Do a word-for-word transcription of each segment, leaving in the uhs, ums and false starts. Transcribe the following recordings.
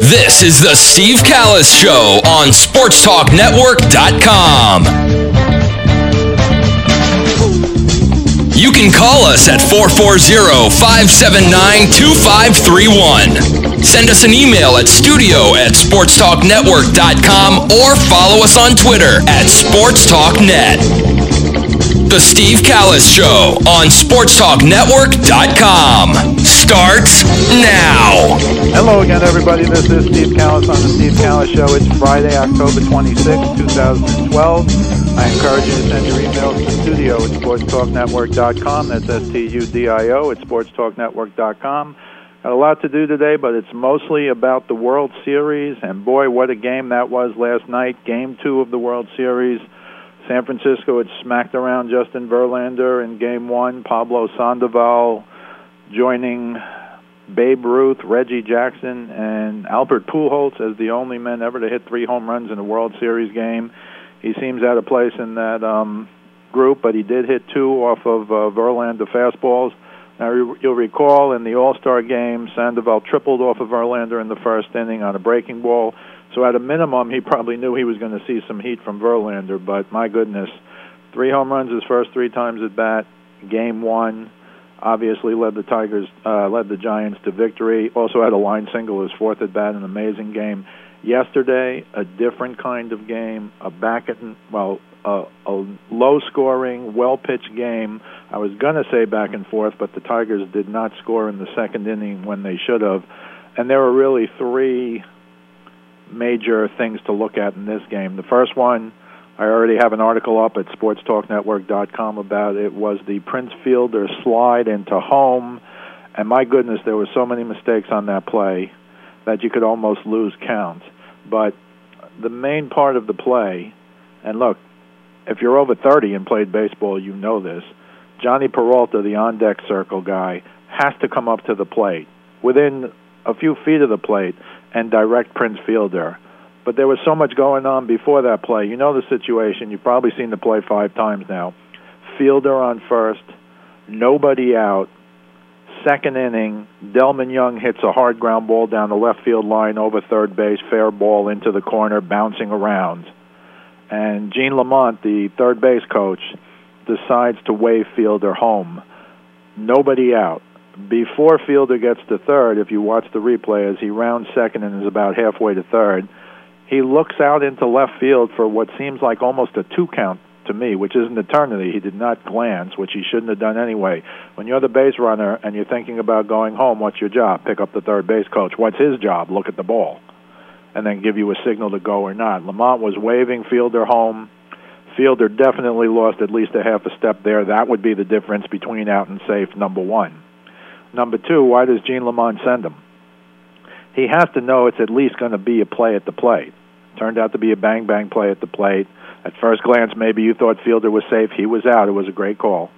This is the Steve Callis Show on Sports Talk Network dot com. You can call us at four four zero, five seven nine, two five three one. Send us an email at studio at sports talk network dot com or follow us on Twitter at sportstalknet. The Steve Callis Show on sports talk network dot com starts now. Hello again, everybody. This is Steve Callis on the Steve Callis Show. It's Friday, October twenty-sixth, twenty twelve. I encourage you to send your emails to studio at sports talk network dot com. That's S T U D I O at sports talk network dot com. Got a lot to do today, but it's mostly about the World Series. And boy, what a game that was last night. Game two of the World Series. San Francisco had smacked around Justin Verlander in game one. Pablo Sandoval joining Babe Ruth, Reggie Jackson, and Albert Pujols as the only men ever to hit three home runs in a World Series game. He seems out of place in that um, group, but he did hit two off of uh, Verlander fastballs. Now, you'll recall in the All-Star game, Sandoval tripled off of Verlander in the first inning on a breaking ball. So at a minimum, he probably knew he was going to see some heat from Verlander. But my goodness, three home runs his first three times at bat. Game one, obviously led the Tigers, uh, led the Giants to victory. Also had a line single his fourth at bat, an amazing game. Yesterday, a different kind of game, a back and well, a, a low-scoring, well-pitched game. I was going to say back and forth, but the Tigers did not score in the second inning when they should have. And there were really three major things to look at in this game. The first one, I already have an article up at sports talk network dot com about it, was the Prince Fielder slide into home. And my goodness, there were so many mistakes on that play that you could almost lose count. But the main part of the play, and look, if you're over thirty and played baseball, you know this, Johnny Peralta, the on-deck circle guy, has to come up to the plate within a few feet of the plate and direct Prince Fielder. But there was so much going on before that play. You know the situation. You've probably seen the play five times now. Fielder on first, nobody out. Second inning, Delman Young hits a hard ground ball down the left field line over third base, fair ball into the corner, bouncing around. And Gene Lamont, the third base coach, decides to wave Fielder home. Nobody out. Before Fielder gets to third, if you watch the replay, as he rounds second and is about halfway to third, he looks out into left field for what seems like almost a two count to me, which is an eternity. He did not glance, which he shouldn't have done anyway. When you're the base runner and you're thinking about going home, what's your job? Pick up the third base coach. What's his job? Look at the ball and then give you a signal to go or not. Lamont was waving Fielder home. Fielder definitely lost at least a half a step there. That would be the difference between out and safe, number one. Number two, why does Gene Lamont send him? He has to know it's at least going to be a play at the plate. Turned out to be a bang-bang play at the plate. At first glance, maybe you thought Fielder was safe. He was out. It was a great call.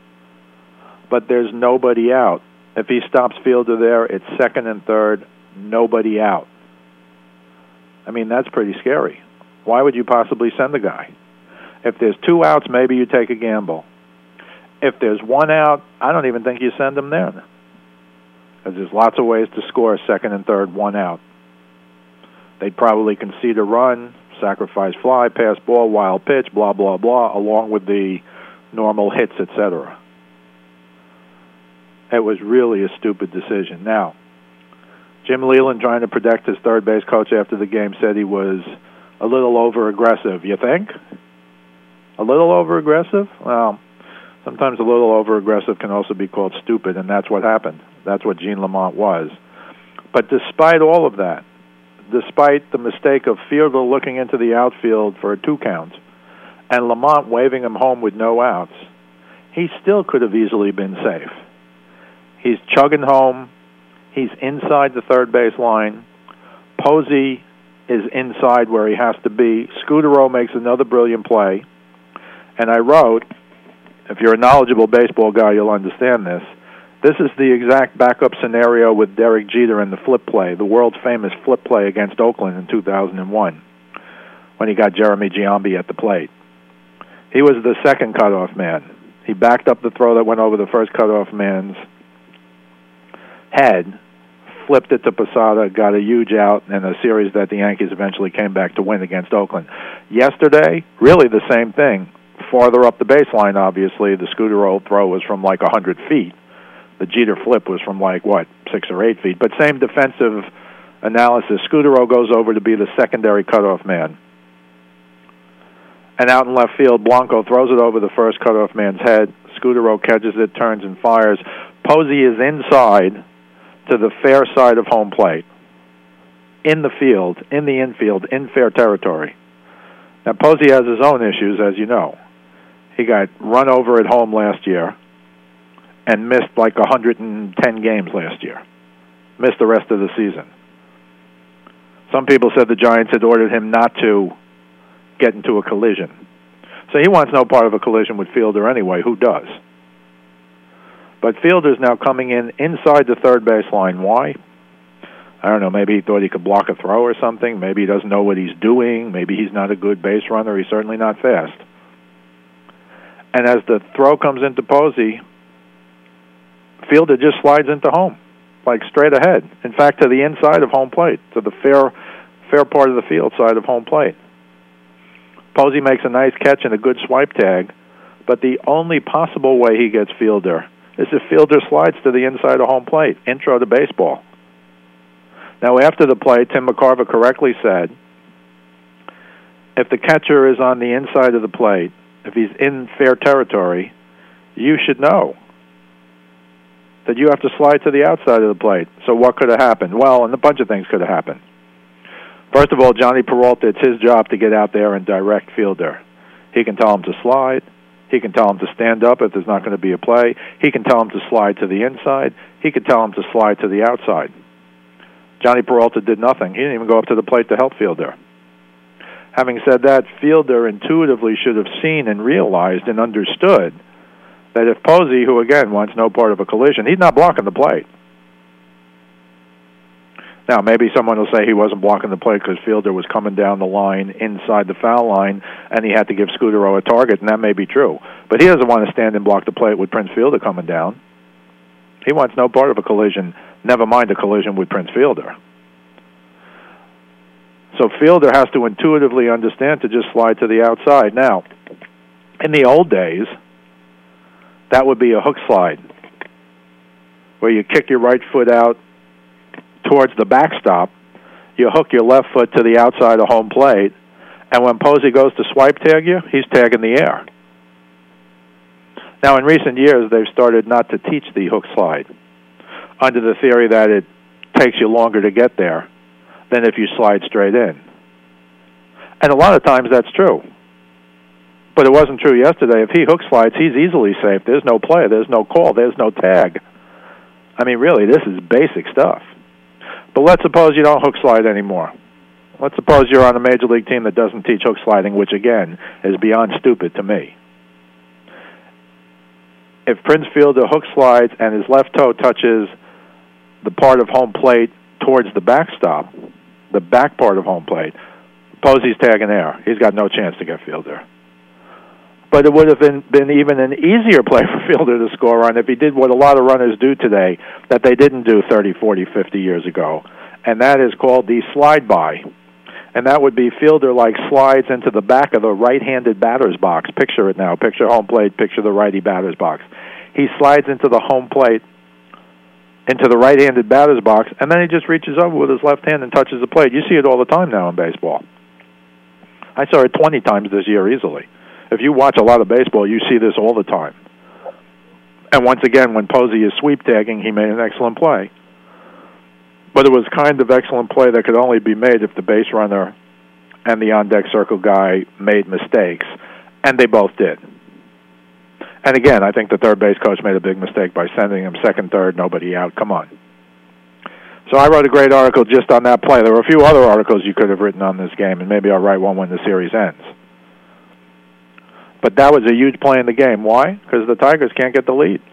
But there's nobody out. If he stops Fielder there, it's second and third, nobody out. I mean, that's pretty scary. Why would you possibly send the guy? If there's two outs, maybe you take a gamble. If there's one out, I don't even think you send him there. Because there's lots of ways to score second and third, one out. They'd probably concede a run, sacrifice fly, pass ball, wild pitch, blah, blah, blah, along with the normal hits, et cetera. It was really a stupid decision. Now, Jim Leyland, trying to protect his third base coach after the game, said he was a little over-aggressive. You think? A little over-aggressive? Well, sometimes a little over-aggressive can also be called stupid, and that's what happened. That's what Gene Lamont was. But despite all of that, despite the mistake of Fielder looking into the outfield for a two count and Lamont waving him home with no outs, he still could have easily been safe. He's chugging home. He's inside the third base line. Posey is inside where he has to be. Scudero makes another brilliant play. And I wrote, if you're a knowledgeable baseball guy, you'll understand this. This is the exact backup scenario with Derek Jeter in the flip play, the world-famous flip play against Oakland in two thousand one, when he got Jeremy Giambi at the plate. He was the second cutoff man. He backed up the throw that went over the first cutoff man's head, flipped it to Posada, got a huge out in a series that the Yankees eventually came back to win against Oakland. Yesterday, really the same thing. Farther up the baseline, obviously, the Scudero throw was from like one hundred feet. The Jeter flip was from like, what, six or eight feet. But same defensive analysis. Scudero goes over to be the secondary cutoff man. And out in left field, Blanco throws it over the first cutoff man's head. Scudero catches it, turns and fires. Posey is inside to the fair side of home plate, in the field, in the infield, in fair territory. Now, Posey has his own issues, as you know. He got run over at home last year and missed like one hundred ten games last year. Missed the rest of the season. Some people said the Giants had ordered him not to get into a collision. So he wants no part of a collision with Fielder anyway. Who does? But Fielder's now coming in inside the third baseline. Why? I don't know. Maybe he thought he could block a throw or something. Maybe he doesn't know what he's doing. Maybe he's not a good base runner. He's certainly not fast. And as the throw comes into Posey, Fielder just slides into home, like straight ahead. In fact, to the inside of home plate, to the fair, fair part of the field side of home plate. Posey makes a nice catch and a good swipe tag, but the only possible way he gets Fielder is if Fielder slides to the inside of home plate, intro to baseball. Now, after the play, Tim McCarver correctly said, if the catcher is on the inside of the plate, if he's in fair territory, you should know that you have to slide to the outside of the plate. So what could have happened? Well, and a bunch of things could have happened. First of all, Johnny Peralta, it's his job to get out there and direct Fielder. He can tell him to slide. He can tell him to stand up if there's not going to be a play. He can tell him to slide to the inside. He can tell him to slide to the outside. Johnny Peralta did nothing. He didn't even go up to the plate to help Fielder. Having said that, Fielder intuitively should have seen and realized and understood that if Posey, who again wants no part of a collision, he's not blocking the plate. Now, maybe someone will say he wasn't blocking the plate because Fielder was coming down the line inside the foul line and he had to give Scudero a target, and that may be true. But he doesn't want to stand and block the plate with Prince Fielder coming down. He wants no part of a collision, never mind a collision with Prince Fielder. So Fielder has to intuitively understand to just slide to the outside. Now, in the old days, that would be a hook slide, where you kick your right foot out towards the backstop, you hook your left foot to the outside of home plate, and when Posey goes to swipe tag you, he's tagging the air. Now, in recent years, they've started not to teach the hook slide, under the theory that it takes you longer to get there than if you slide straight in. And a lot of times that's true. But it wasn't true yesterday. If he hook slides, he's easily safe. There's no play. There's no call. There's no tag. I mean, really, this is basic stuff. But let's suppose you don't hook slide anymore. Let's suppose you're on a major league team that doesn't teach hook sliding, which, again, is beyond stupid to me. If Prince Fielder hook slides and his left toe touches the part of home plate towards the backstop, the back part of home plate, Posey's tagging air. He's got no chance to get Fielder. But it would have been, been even an easier play for Fielder to score on if he did what a lot of runners do today that they didn't do thirty, forty, fifty years ago, and that is called the slide-by. And that would be Fielder like slides into the back of the right-handed batter's box. Picture it now. Picture home plate. Picture the righty batter's box. He slides into the home plate, into the right-handed batter's box, and then he just reaches over with his left hand and touches the plate. You see it all the time now in baseball. I saw it twenty times this year easily. If you watch a lot of baseball, you see this all the time. And once again, when Posey is sweep tagging, he made an excellent play. But it was kind of excellent play that could only be made if the base runner and the on-deck circle guy made mistakes, and they both did. And again, I think the third base coach made a big mistake by sending him second, third, nobody out. Come on. So I wrote a great article just on that play. There were a few other articles you could have written on this game, and maybe I'll write one when the series ends. But that was a huge play in the game. Why? Because the Tigers can't get the lead.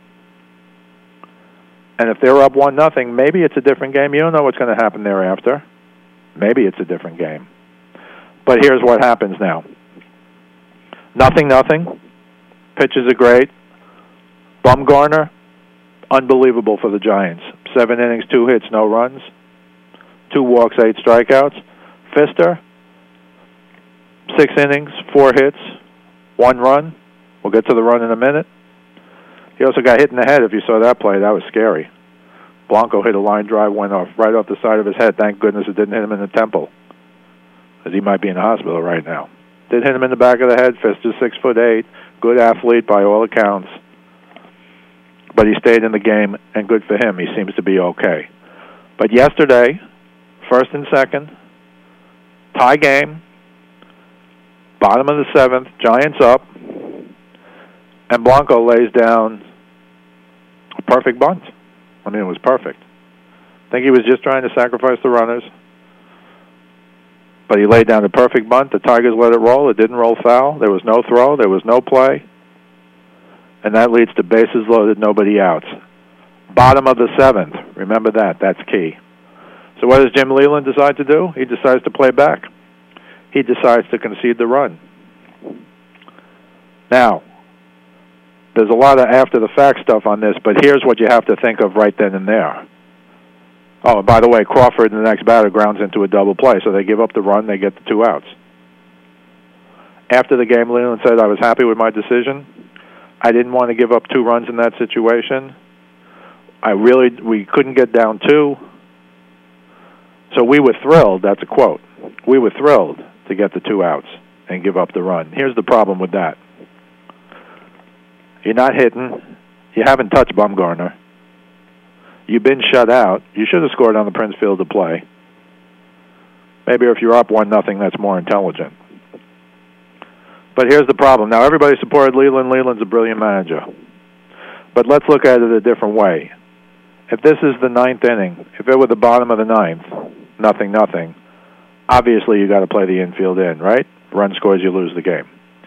And if they're up one nothing, maybe it's a different game. You don't know what's going to happen thereafter. Maybe it's a different game. But here's what happens now. Nothing, nothing. Pitches are great. Bumgarner, unbelievable for the Giants. seven innings, two hits, no runs, two walks, eight strikeouts. Fister, six innings, four hits, one run. We'll get to the run in a minute. He also got hit in the head. If you saw that play, that was scary. Blanco hit a line drive, went off right off the side of his head. Thank goodness it didn't hit him in the temple, because he might be in the hospital right now. Did hit him in the back of the head. Fister's six foot eight, good athlete by all accounts. But he stayed in the game, and good for him. He seems to be okay. But yesterday, first and second, tie game, bottom of the seventh, Giants up, and Blanco lays down a perfect bunt. I mean, it was perfect. I think he was just trying to sacrifice the runners. But he laid down a perfect bunt. The Tigers let it roll. It didn't roll foul. There was no throw. There was no play. And that leads to bases loaded, nobody outs. Bottom of the seventh. Remember that. That's key. So what does Jim Leyland decide to do? He decides to play back. He decides to concede the run. Now, there's a lot of after-the-fact stuff on this, but here's what you have to think of right then and there. Oh, and by the way, Crawford, the next batter, grounds into a double play, so they give up the run, they get the two outs. After the game, Leyland said, I was happy with my decision. I didn't want to give up two runs in that situation. I really, we couldn't get down two. So we were thrilled, that's a quote, we were thrilled to get the two outs and give up the run. Here's the problem with that. You're not hitting. You haven't touched Bumgarner. You've been shut out. You should have scored on the Prince Fielder play. Maybe if you're up one nothing, that's more intelligent. But here's the problem. Now, everybody supported Leyland. Leyland's a brilliant manager. But let's look at it a different way. If this is the ninth inning, if it were the bottom of the ninth, nothing, nothing, obviously you got to play the infield in, right? Run scores, you lose the game.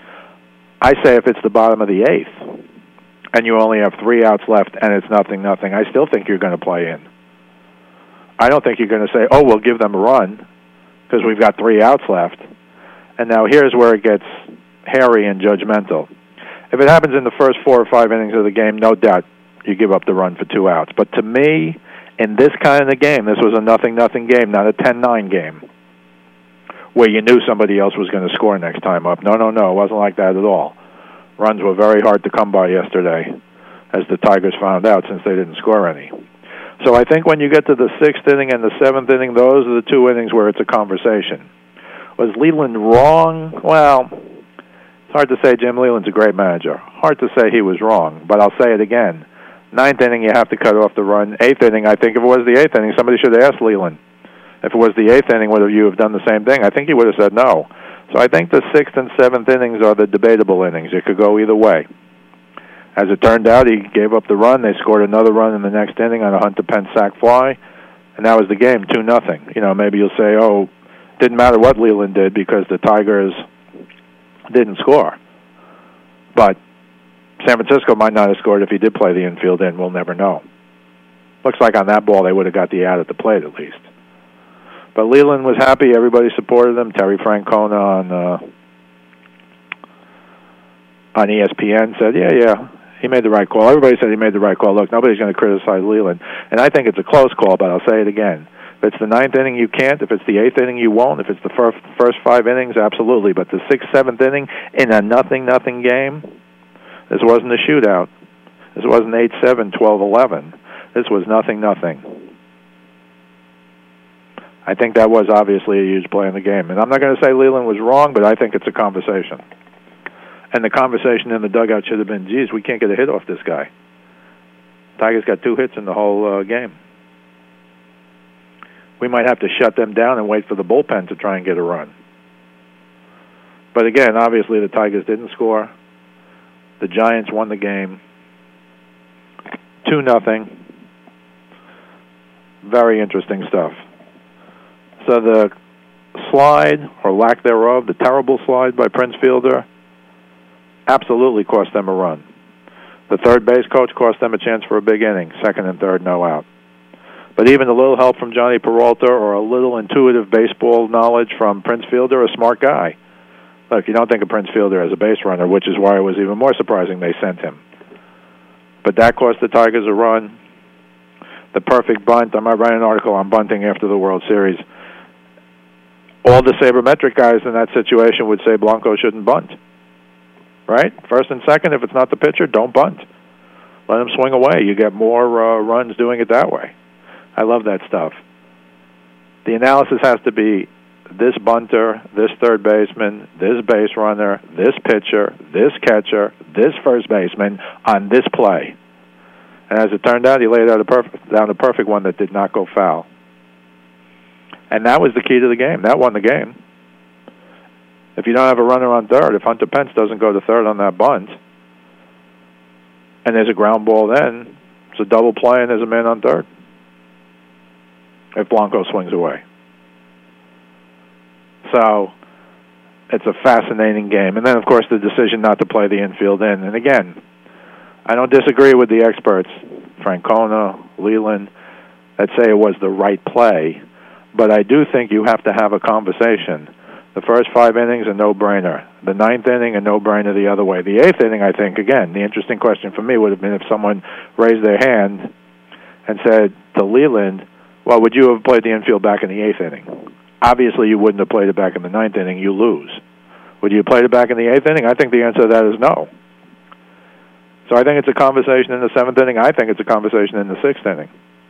I say if it's the bottom of the eighth, and you only have three outs left, and it's nothing, nothing, I still think you're going to play in. I don't think you're going to say, oh, we'll give them a run, because we've got three outs left. And now here's where it gets hairy and judgmental. If it happens in the first four or five innings of the game, no doubt you give up the run for two outs. But to me, in this kind of a game, this was a nothing-nothing game, not a ten nine game, where you knew somebody else was going to score next time up. No, no, no, it wasn't like that at all. Runs were very hard to come by yesterday, as the Tigers found out, since they didn't score any. So I think when you get to the sixth inning and the seventh inning, those are the two innings where it's a conversation. Was Leyland wrong? Well, it's hard to say. Jim Leyland's a great manager. Hard to say he was wrong, but I'll say it again. Ninth inning, you have to cut off the run. Eighth inning, I think if it was the eighth inning, somebody should have asked Leyland. If it was the eighth inning, would you have done the same thing? I think he would have said no. So I think the sixth and seventh innings are the debatable innings. It could go either way. As it turned out, he gave up the run. They scored another run in the next inning on a Hunter Pence sac fly, and that was the game, two nothing. You know, maybe you'll say, oh, didn't matter what Leyland did because the Tigers didn't score. But San Francisco might not have scored if he did play the infield in. We'll never know. Looks like on that ball they would have got the out at the plate at least. But Leyland was happy. Everybody supported him. Terry Francona on uh, on E S P N said, yeah, yeah, he made the right call. Everybody said he made the right call. Look, nobody's going to criticize Leyland. And I think it's a close call, but I'll say it again. If it's the ninth inning, you can't. If it's the eighth inning, you won't. If it's the first, first five innings, absolutely. But the sixth, seventh inning in a nothing-nothing game, this wasn't a shootout. This wasn't eight seven, twelve eleven. This was nothing-nothing. I think that was obviously a huge play in the game. And I'm not going to say Leyland was wrong, but I think it's a conversation. And the conversation in the dugout should have been, geez, we can't get a hit off this guy. Tigers got two hits in the whole uh, game. We might have to shut them down and wait for the bullpen to try and get a run. But again, obviously the Tigers didn't score. The Giants won the game. two nothing. Very interesting stuff. So the slide, or lack thereof, the terrible slide by Prince Fielder, absolutely cost them a run. The third base coach cost them a chance for a big inning, second and third, no out. But even a little help from Johnny Peralta or a little intuitive baseball knowledge from Prince Fielder, a smart guy. Look, you don't think of Prince Fielder as a base runner, which is why it was even more surprising they sent him. But that cost the Tigers a run. the perfect bunt. I might write an article on bunting after the World Series. All the sabermetric guys in that situation would say Blanco shouldn't bunt. Right? First and second, if it's not the pitcher, don't bunt. Let him swing away. You get more uh, runs doing it that way. I love that stuff. The analysis has to be this bunter, this third baseman, this base runner, this pitcher, this catcher, this first baseman on this play. And as it turned out, he laid out a perfect, down a perfect one that did not go foul. And that was the key to the game. That won the game. If you don't have a runner on third, if Hunter Pence doesn't go to third on that bunt, and there's a ground ball then, it's a double play and there's a man on third if Blanco swings away. So it's a fascinating game. And then, of course, the decision not to play the infield in. And again, I don't disagree with the experts, Francona, Leland, that say it was the right play, but I do think you have to have a conversation. The first five innings, a no-brainer. The ninth inning, a no-brainer the other way. The eighth inning, I think, again, the interesting question for me would have been if someone raised their hand and said to Leland, well, would you have played the infield back in the eighth inning? Obviously, you wouldn't have played it back in the ninth inning. You lose. Would you have played it back in the eighth inning? I think the answer to that is no. So I think it's a conversation in the seventh inning. I think it's a conversation in the sixth inning.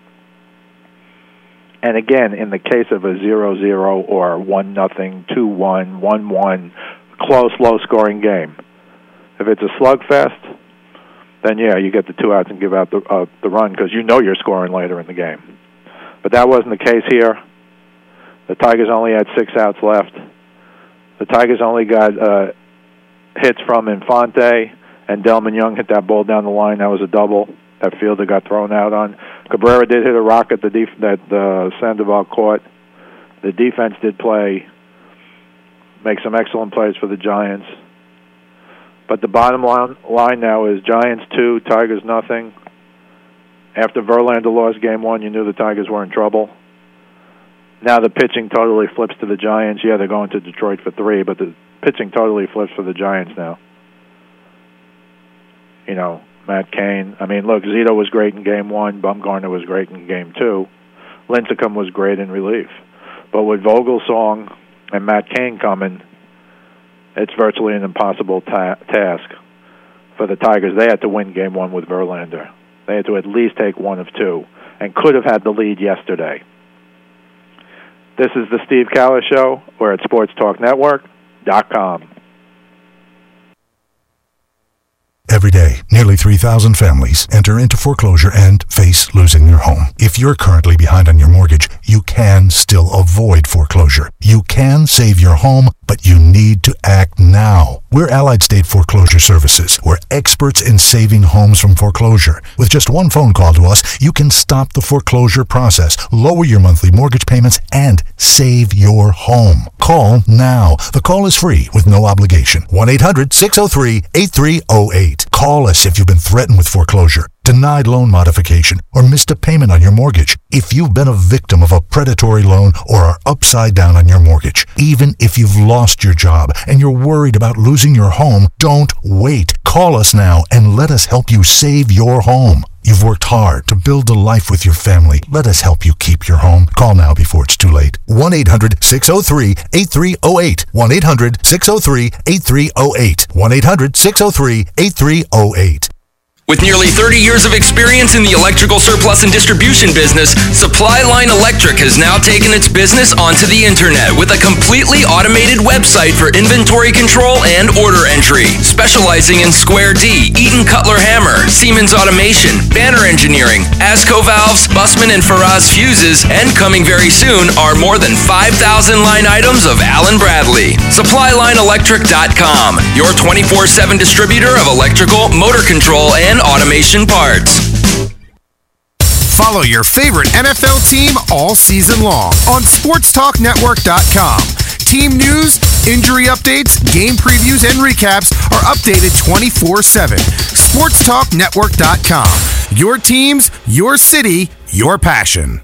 And again, in the case of a zero zero or one nothing, two one, one one, close, low-scoring game, if it's a slugfest, then, yeah, you get the two outs and give out the, uh, the run because you know you're scoring later in the game. But that wasn't the case here. The Tigers only had six outs left. The Tigers only got uh, hits from Infante, and Delman Young hit that ball down the line. That was a double. That fielder got thrown out on. Cabrera did hit a rocket the def- that uh, Sandoval caught. The defense did play, make some excellent plays for the Giants. But the bottom line, line now is Giants two, Tigers nothing. After Verlander lost game one, you knew the Tigers were in trouble. Now the pitching totally flips to the Giants. Yeah, they're going to Detroit for three, but the pitching totally flips for the Giants now. You know, Matt Cain. I mean, look, Zito was great in game one. Bumgarner was great in game two. Lincecum was great in relief. But with Vogelsong and Matt Cain coming, it's virtually an impossible ta- task for the Tigers. They had to win game one with Verlander. They had to at least take one of two and could have had the lead yesterday. This is the Steve Callis Show. We're at sports talk network dot com. Every day, nearly three thousand families enter into foreclosure and face losing their home. If you're currently behind on your mortgage, you can still avoid foreclosure. You can save your home, but you need to act now. We're Allied State Foreclosure Services. We're experts in saving homes from foreclosure. With just one phone call to us, you can stop the foreclosure process, lower your monthly mortgage payments, and save your home. Call now. The call is free with no obligation. one eight hundred six oh three eight three oh eight. Call us if you've been threatened with foreclosure, denied loan modification, or missed a payment on your mortgage. If you've been a victim of a predatory loan or are upside down on your mortgage, even if you've lost your job and you're worried about losing your home, don't wait. Call us now and let us help you save your home. You've worked hard to build a life with your family. Let us help you keep your home. Call now before it's too late. one eight hundred six oh three eight three oh eight. one eight hundred six oh three eight three oh eight. one eight hundred six oh three eight three oh eight. With nearly thirty years of experience in the electrical surplus and distribution business, Supply Line Electric has now taken its business onto the internet with a completely automated website for inventory control and order entry. Specializing in Square D, Eaton Cutler Hammer, Siemens Automation, Banner Engineering, ASCO Valves, Bussman and Faraz Fuses, and coming very soon are more than five thousand line items of Allen Bradley. supply line electric dot com, your twenty-four seven distributor of electrical, motor control, and automation parts. Follow your favorite N F L team all season long on sports talk network dot com. Team news, injury updates, game previews, and recaps are updated twenty-four seven. sports talk network dot com. Your teams, your city, your passion.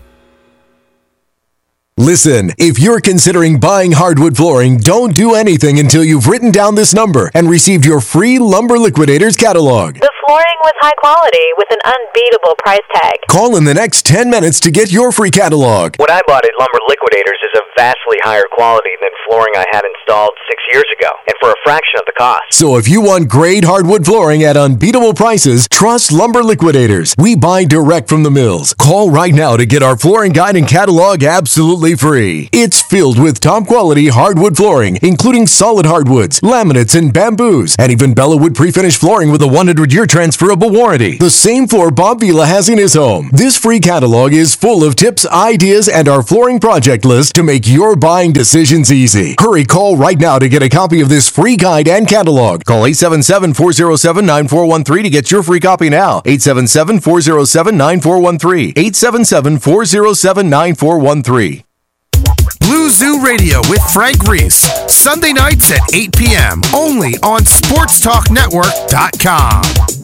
Listen, if you're considering buying hardwood flooring, don't do anything until you've written down this number and received your free Lumber Liquidators catalog. The flooring with high quality with an unbeatable price tag. Call in the next ten minutes to get your free catalog. What I bought at Lumber Liquidators is of vastly higher quality than flooring I had installed six years ago, and for a fraction of the cost. So if you want great hardwood flooring at unbeatable prices, trust Lumber Liquidators. We buy direct from the mills. Call right now to get our flooring guide and catalog absolutely free. It's filled with top quality hardwood flooring, including solid hardwoods, laminates, and bamboos, and even Bellawood pre-finished flooring with a one hundred year transferable warranty. The same floor Bob Vila has in his home. This free catalog is full of tips, ideas, and our flooring project list to make your buying decisions easy. Hurry, call right now to get a copy of this free guide and catalog. Call eight seven seven, four oh seven, nine four one three to get your free copy now. eight seven seven, four oh seven, nine four one three. eight seven seven, four oh seven, nine four one three. Blue Zoo Radio with Frank Reese. Sunday nights at eight p.m. only on sports talk network dot com.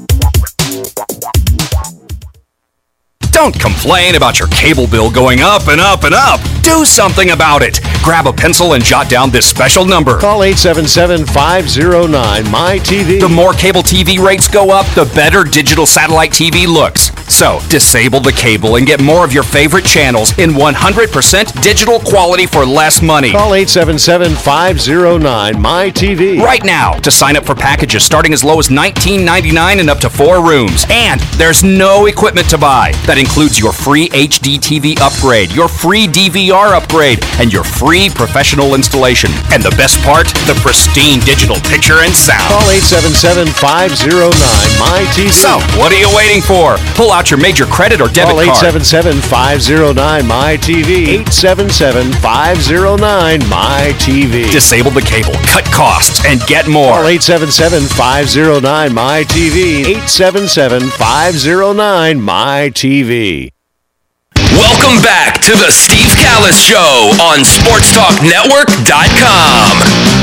Don't complain about your cable bill going up and up and up. Do something about it. Grab a pencil and jot down this special number. Call eight seven seven, five oh nine, M Y T V. The more cable T V rates go up, the better digital satellite T V looks. So, disable the cable and get more of your favorite channels in one hundred percent digital quality for less money. Call eight seven seven, five oh nine, M Y T V. Right now to sign up for packages starting as low as nineteen ninety-nine and up to four rooms. And there's no equipment to buy. That includes your free H D T V upgrade, your free D V R upgrade, and your free professional installation. And the best part, the pristine digital picture and sound. Call eight seven seven, five oh nine, M Y T V. So, what are you waiting for? Pull out your major credit or debit Call eight card. seven seven, five oh nine, M Y T V. eight seven seven, five oh nine, M Y T V. Disable the cable, cut costs, and get more. Call eight seven seven, five oh nine, M Y T V. eight seven seven, five oh nine, M Y T V. Welcome back to the Steve Callis Show on sports talk network dot com.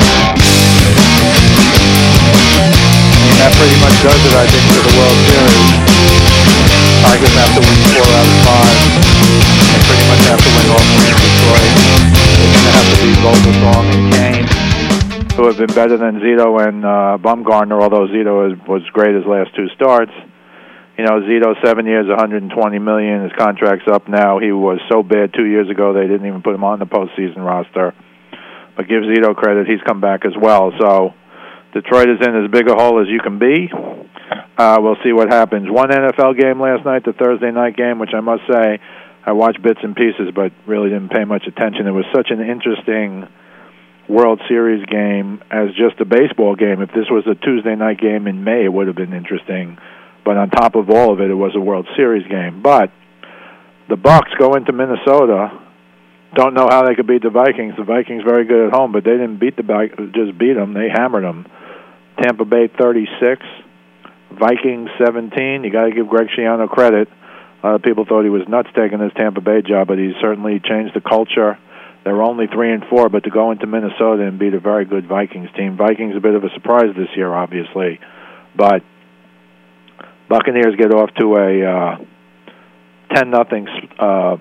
That pretty much does it, I think, for the World Series. Tigers have to win four out of five. They pretty much have to win all three in Detroit. They're going to have to beat Vogelsong and Kane, who have been better than Zito and uh, Bumgarner, although Zito is, was great his last two starts. You know, Zito, seven years, one hundred twenty million dollars. His contract's up now. He was so bad two years ago they didn't even put him on the postseason roster. But give Zito credit, he's come back as well. So Detroit is in as big a hole as you can be. Uh, we'll see what happens. One N F L game last night, the Thursday night game, which I must say I watched bits and pieces but really didn't pay much attention. It was such an interesting World Series game as just a baseball game. If this was a Tuesday night game in May, it would have been interesting. But on top of all of it, it was a World Series game. But the Bucks go into Minnesota. Don't know how they could beat the Vikings. The Vikings very good at home, but they didn't beat the Vikings, just beat them. They hammered them. Tampa Bay thirty-six, Vikings seventeen. You got to give Greg Schiano credit. A lot of people thought he was nuts taking his Tampa Bay job, but he certainly changed the culture. They're only three and four, but to go into Minnesota and beat a very good Vikings team. Vikings a bit of a surprise this year, obviously, but Buccaneers get off to a uh, ten nothing uh,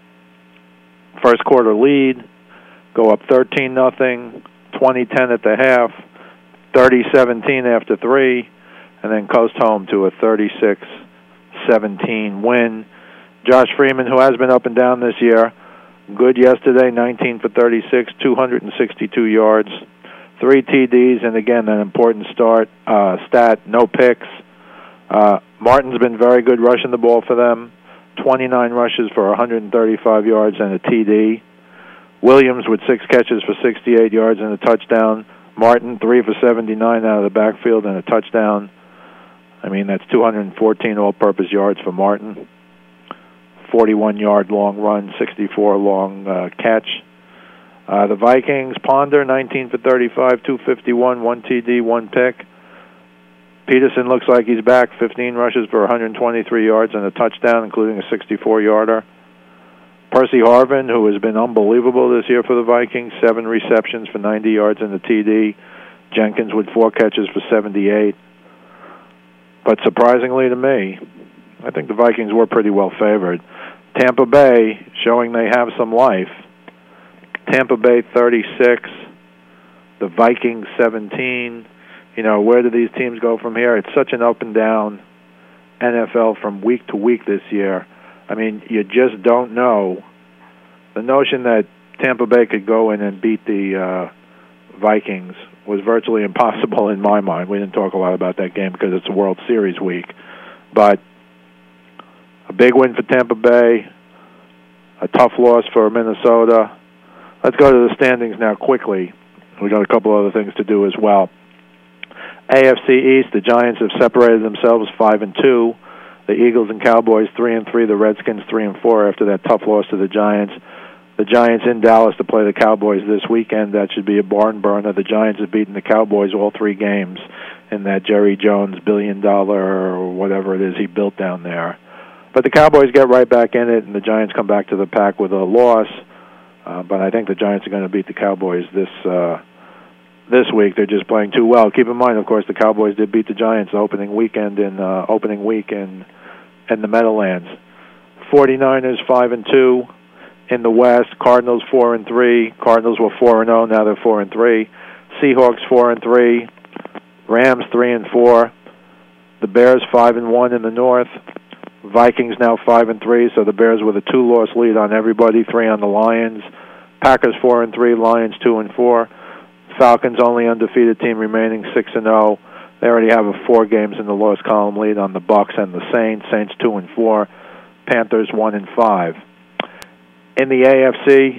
first quarter lead, go up thirteen nothing, twenty ten at the half, thirty seventeen after three, and then coast home to a thirty-six seventeen win. Josh Freeman, who has been up and down this year, good yesterday, nineteen for thirty-six, two hundred sixty-two yards, three T Ds, and again, an important start uh, stat, no picks. Uh, Martin's been very good rushing the ball for them, twenty-nine rushes for one hundred thirty-five yards and a T D. Williams with six catches for sixty-eight yards and a touchdown. Martin, three for seventy-nine out of the backfield and a touchdown. I mean, that's two hundred fourteen all-purpose yards for Martin. forty-one-yard long run, sixty-four long uh, catch. Uh, the Vikings, Ponder, nineteen for thirty-five, two fifty-one, one T D, one pick. Peterson looks like he's back, fifteen rushes for one hundred twenty-three yards and a touchdown, including a sixty-four-yarder. Percy Harvin, who has been unbelievable this year for the Vikings, seven receptions for ninety yards and a T D. Jenkins with four catches for seventy-eight. But surprisingly to me, I think the Vikings were pretty well favored. Tampa Bay showing they have some life. Tampa Bay thirty-six, the Vikings seventeen. You know, where do these teams go from here? It's such an up and down N F L from week to week this year. I mean, you just don't know. The notion that Tampa Bay could go in and beat the uh, Vikings was virtually impossible in my mind. We didn't talk a lot about that game because it's a World Series week. But a big win for Tampa Bay, a tough loss for Minnesota. Let's go to the standings now quickly. We got a couple other things to do as well. A F C East, the Giants have separated themselves five and two. The Eagles and Cowboys three and three. The Redskins three and four after that tough loss to the Giants. The Giants in Dallas to play the Cowboys this weekend. That should be a barn burner. The Giants have beaten the Cowboys all three games in that Jerry Jones billion dollar or whatever it is he built down there. But the Cowboys get right back in it, and the Giants come back to the pack with a loss. Uh, but I think the Giants are going to beat the Cowboys this uh, this week. They're just playing too well. Keep in mind, of course, the Cowboys did beat the Giants opening weekend in uh, opening week in in the Meadowlands. forty-niners five and two in the West. Cardinals four and three. Cardinals were four and zero. Now they're four and three. Seahawks four and three. Rams three and four. The Bears five and one in the North. Vikings now five and three. So the Bears with a two-loss lead on everybody. Three on the Lions. Packers four and three. Lions two and four. Falcons only undefeated team remaining six and zero. They already have a four games in the loss column lead on the Bucks and the Saints. Saints two and four. Panthers one and five. In the A F C,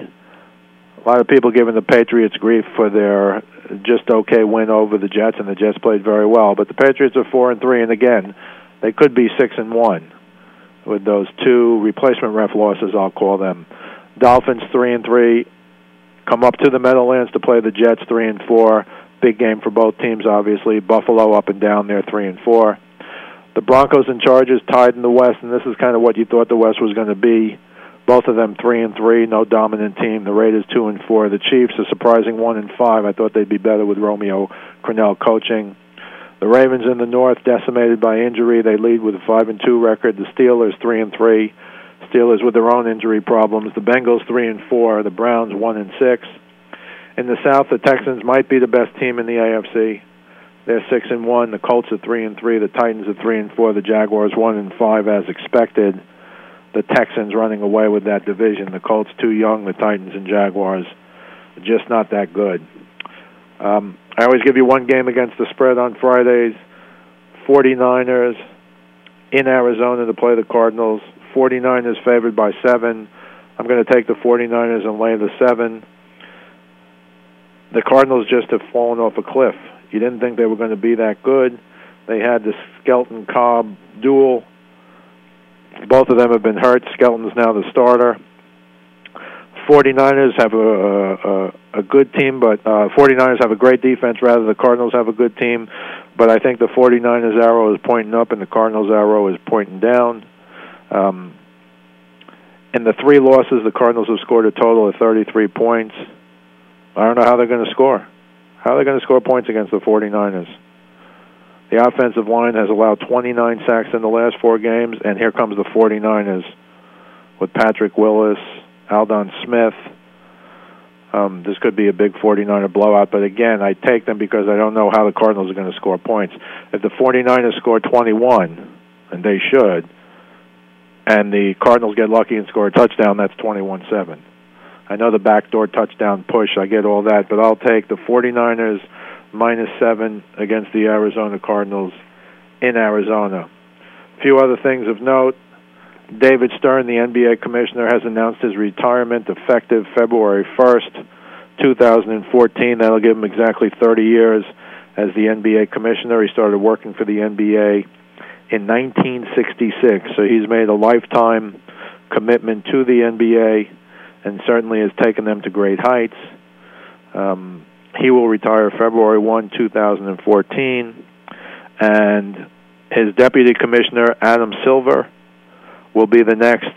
a lot of people giving the Patriots grief for their just okay win over the Jets, and the Jets played very well. But the Patriots are four and three, and again, they could be six and one with those two replacement ref losses, I'll call them. Dolphins three and three. Come up to the Meadowlands to play the Jets three and four. Big game for both teams, obviously. Buffalo up and down there, three and four. The Broncos and Chargers tied in the West, and this is kind of what you thought the West was going to be. Both of them three and three, no dominant team. The Raiders two and four. The Chiefs a surprising one and five. I thought they'd be better with Romeo Crennel coaching. The Ravens in the North decimated by injury. They lead with a five and two record. The Steelers three and three. Steelers with their own injury problems. The Bengals three and four. The Browns one and six. In the South, the Texans might be the best team in the A F C. They're six and one. The Colts are three and three. The Titans are three and four. The Jaguars one and five, as expected. The Texans running away with that division. The Colts too young. The Titans and Jaguars just not that good. Um, I always give you one game against the spread on Fridays. forty-niners in Arizona to play the Cardinals. forty-niners favored by seven. I'm going to take the forty-niners and lay the seven. The Cardinals just have fallen off a cliff. You didn't think they were going to be that good. They had the Skelton-Cobb duel. Both of them have been hurt. Skelton's now the starter. forty-niners have a, a, a good team, but uh, forty-niners have a great defense. Rather, the Cardinals have a good team. But I think the forty-niners arrow is pointing up and the Cardinals arrow is pointing down. Um, in the three losses, the Cardinals have scored a total of thirty-three points. I don't know how they're going to score. How are they going to score points against the forty-niners? The offensive line has allowed twenty-nine sacks in the last four games, and here comes the forty-niners with Patrick Willis, Aldon Smith. Um, this could be a big forty-niner blowout, but again, I take them because I don't know how the Cardinals are going to score points. If the forty-niners score twenty-one, and they should, and the Cardinals get lucky and score a touchdown, that's twenty-one seven. I know the backdoor touchdown push, I get all that, but I'll take the forty-niners minus seven against the Arizona Cardinals in Arizona. A few other things of note. David Stern, the N B A commissioner, has announced his retirement effective February first, two thousand fourteen. That'll give him exactly thirty years as the N B A commissioner. He started working for the N B A in nineteen sixty-six, so he's made a lifetime commitment to the N B A and certainly has taken them to great heights. Um, he will retire February first, two thousand fourteen, and his deputy commissioner, Adam Silver, will be the next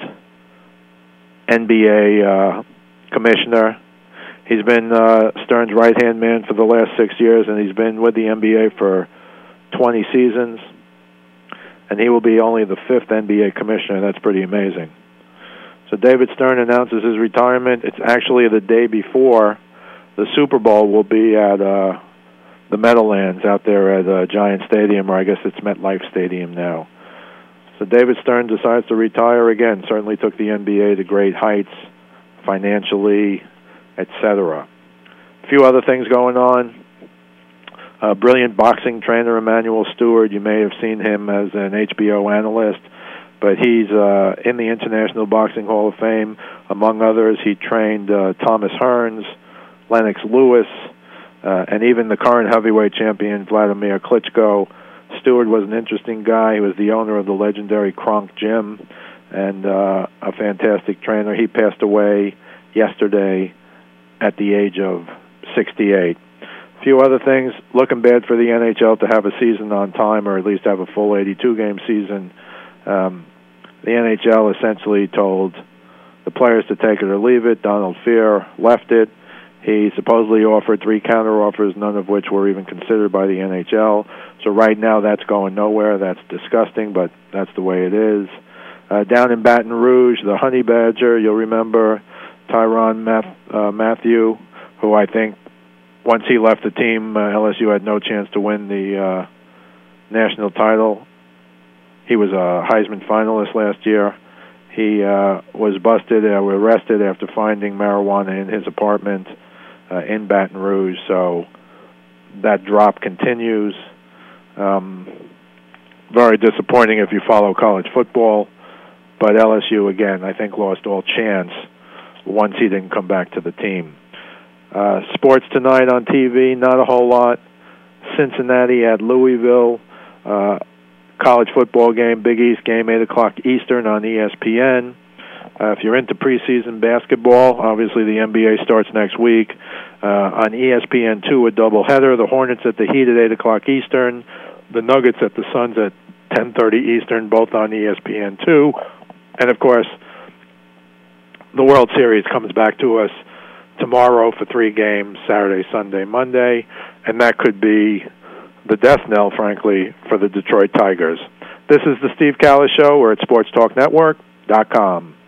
N B A uh, commissioner. He's been uh, Stern's right-hand man for the last six years, and he's been with the N B A for twenty seasons. And he will be only the fifth N B A commissioner. That's pretty amazing. So David Stern announces his retirement. It's actually the day before the Super Bowl will be at uh, the Meadowlands out there at uh, Giant Stadium, or I guess it's MetLife Stadium now. So David Stern decides to retire again. Certainly took the N B A to great heights, financially, et cetera. A few other things going on. Uh, brilliant boxing trainer Emanuel Stewart. You may have seen him as an H B O analyst, but he's uh, in the International Boxing Hall of Fame. Among others, he trained uh, Thomas Hearns, Lennox Lewis, uh, and even the current heavyweight champion Vladimir Klitschko. Stewart was an interesting guy. He was the owner of the legendary Kronk Gym and uh, a fantastic trainer. He passed away yesterday at the age of sixty-eight. A few other things. Looking bad for the N H L to have a season on time, or at least have a full eighty-two game season. Um, the N H L essentially told the players to take it or leave it. Donald Fehr left it. He supposedly offered three counteroffers, none of which were even considered by the N H L. So right now that's going nowhere. That's disgusting, but that's the way it is. Uh, down in Baton Rouge, the Honey Badger, you'll remember Tyrann Math- uh, Mathieu, who I think once he left the team, uh, L S U had no chance to win the uh, national title. He was a Heisman finalist last year. He uh, was busted, uh, arrested after finding marijuana in his apartment uh, in Baton Rouge. So that drop continues. Um, very disappointing if you follow college football. But L S U, again, I think lost all chance once he didn't come back to the team. Uh, sports tonight on T V, not a whole lot. Cincinnati at Louisville. Uh, college football game, Big East game, eight o'clock Eastern on E S P N. Uh, if you're into preseason basketball, obviously the N B A starts next week. Uh, on E S P N two, a doubleheader. The Hornets at the Heat at eight o'clock Eastern. The Nuggets at the Suns at ten thirty Eastern, both on E S P N two. And, of course, the World Series comes back to us tomorrow for three games, Saturday, Sunday, Monday. And that could be the death knell, frankly, for the Detroit Tigers. This is the Steve Callis Show. We're at sports talk network dot com.